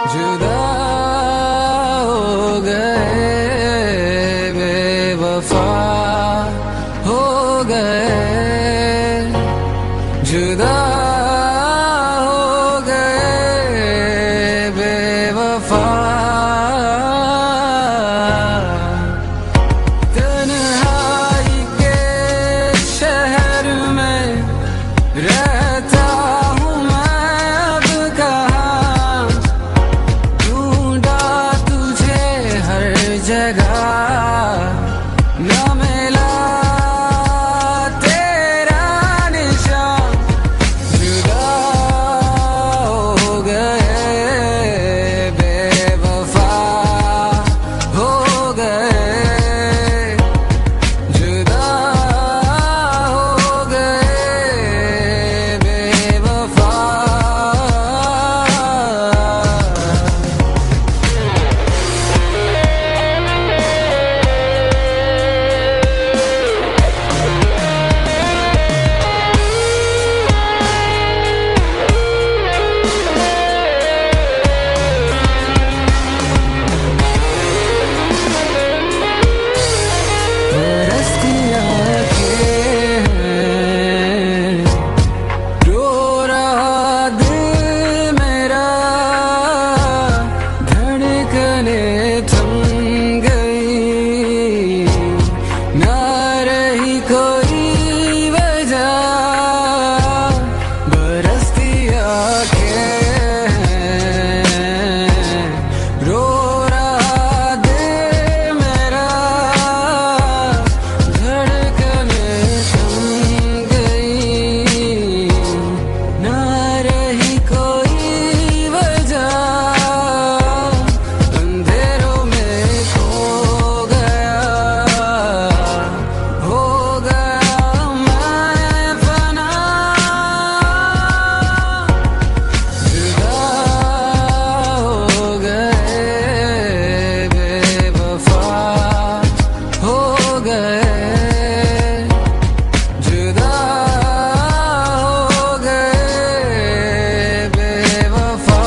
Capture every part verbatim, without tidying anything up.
जुदा हो गए, बेवफा हो गए, जुदा हो गए, बेवफा। तन्हाई के शहर में रहता हूँ मैं अब कहाँ, ढूंढा तुझे हर जगह, न मिला तेरा निशान। जुदा हो गए, बेवफा हो गए, जुदा हो गए, बेवफा। बरसिया के हैं, रो रहा दिल मेरा, धड़कने थम गई, ना रही कोई वजह। बरसिया के हैं, रो रहा दिल मेरा, धड़कने थम गई, ना रही कोई वजह। अंधेरों में खो गया, हो गया मैं फना। जुदा हो गए, बेवफा हो गए, जुदा हो गए, बेवफा।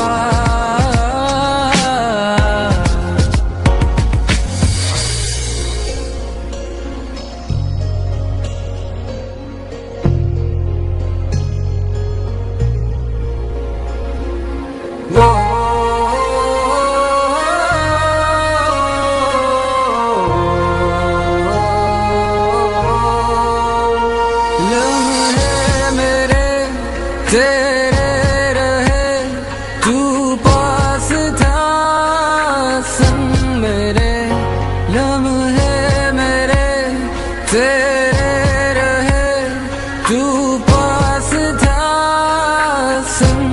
लम्हे मेरे तेरे रहे, तू पास था संग मेरे। लम्हे मेरे तेरे रहे, तू पास था संग